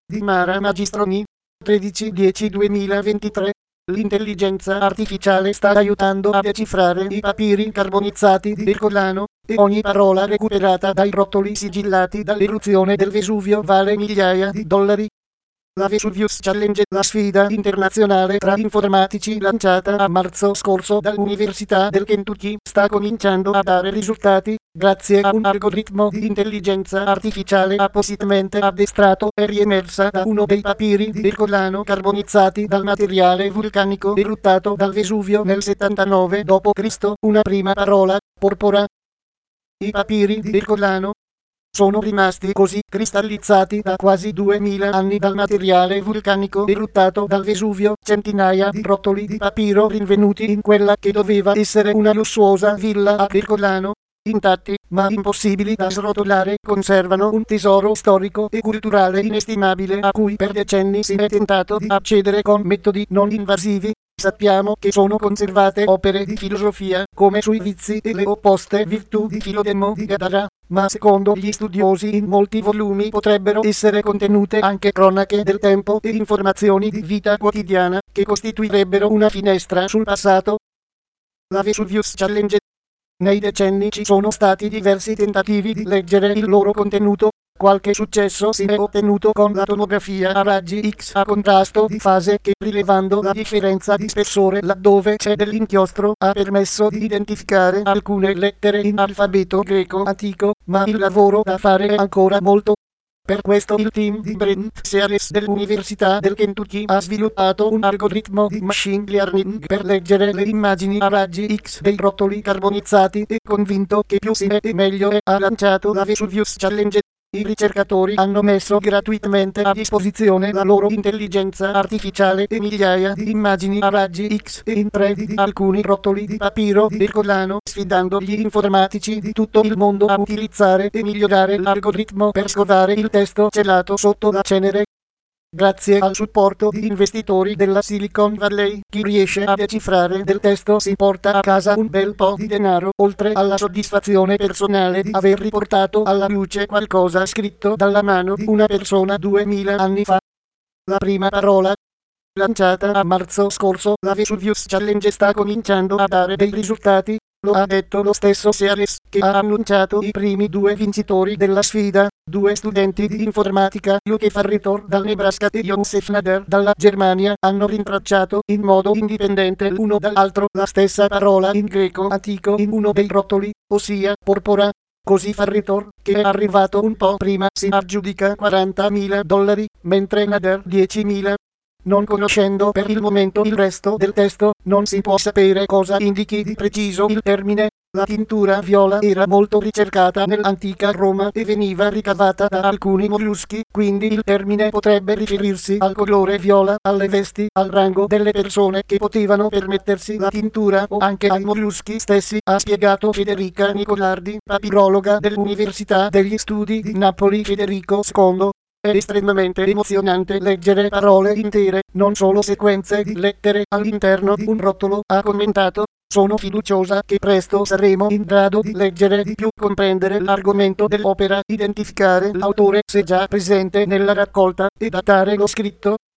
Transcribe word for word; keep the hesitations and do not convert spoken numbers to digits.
di Mara Magistroni, tredici dieci duemilaventitré. L'intelligenza artificiale sta aiutando a decifrare i papiri carbonizzati di Ercolano, e ogni parola recuperata dai rotoli sigillati dall'eruzione del Vesuvio vale migliaia di dollari. La Vesuvius Challenge, la sfida internazionale tra informatici lanciata a marzo scorso dall'Università del Kentucky, sta cominciando a dare risultati, grazie a un algoritmo di intelligenza artificiale appositamente addestrato e riemersa da uno dei papiri di Ercolano carbonizzati dal materiale vulcanico eruttato dal Vesuvio nel settantanove dopo Cristo una prima parola, porpora. I papiri di Ercolano sono rimasti così cristallizzati da quasi duemila anni dal materiale vulcanico eruttato dal Vesuvio, centinaia di rotoli di papiro rinvenuti in quella che doveva essere una lussuosa villa a Ercolano, intatti, ma impossibili da srotolare, conservano un tesoro storico e culturale inestimabile a cui per decenni si è tentato di accedere con metodi non invasivi. Sappiamo che sono conservate opere di filosofia, come sui vizi e le opposte virtù di Filodemo di Gadara, ma secondo gli studiosi in molti volumi potrebbero essere contenute anche cronache del tempo e informazioni di vita quotidiana, che costituirebbero una finestra sul passato. La Vesuvius Challenge. Nei decenni ci sono stati diversi tentativi di leggere il loro contenuto. Qualche successo si è ottenuto con la tomografia a raggi X a contrasto di fase che, rilevando la differenza di spessore laddove c'è dell'inchiostro, ha permesso di identificare alcune lettere in alfabeto greco antico, ma il lavoro da fare è ancora molto. Per questo il team di Brent Seares dell'Università del Kentucky ha sviluppato un algoritmo di machine learning per leggere le immagini a raggi X dei rotoli carbonizzati e, convinto che più si è e meglio è, ha lanciato la Vesuvius Challenge. I ricercatori hanno messo gratuitamente a disposizione la loro intelligenza artificiale e migliaia di immagini a raggi X e in tre D di alcuni rotoli di papiro di Ercolano, sfidando gli informatici di tutto il mondo a utilizzare e migliorare l'algoritmo per scovare il testo celato sotto la cenere. Grazie al supporto di investitori della Silicon Valley, chi riesce a decifrare del testo si porta a casa un bel po' di denaro, oltre alla soddisfazione personale di aver riportato alla luce qualcosa scritto dalla mano di una persona duemila anni fa. La prima parola. Lanciata a marzo scorso, la Vesuvius Challenge sta cominciando a dare dei risultati. Lo ha detto lo stesso Seares, che ha annunciato i primi due vincitori della sfida, due studenti di informatica, Luke Farritor dal Nebraska e Josef Nader dalla Germania, hanno rintracciato in modo indipendente l'uno dall'altro la stessa parola in greco antico in uno dei rotoli, ossia porpora. Così Farritor, che è arrivato un po' prima, si aggiudica quarantamila dollari, mentre Nader diecimila. Non conoscendo per il momento il resto del testo, non si può sapere cosa indichi di preciso il termine. La tintura viola era molto ricercata nell'antica Roma e veniva ricavata da alcuni molluschi, quindi il termine potrebbe riferirsi al colore viola, alle vesti, al rango delle persone che potevano permettersi la tintura o anche ai molluschi stessi, ha spiegato Federica Nicolardi, papirologa dell'Università degli Studi di Napoli. Federico secondo. È estremamente emozionante leggere parole intere, non solo sequenze di lettere all'interno di un rotolo, ha commentato. Sono fiduciosa che presto saremo in grado di leggere di più, comprendere l'argomento dell'opera, identificare l'autore se già presente nella raccolta e datare lo scritto.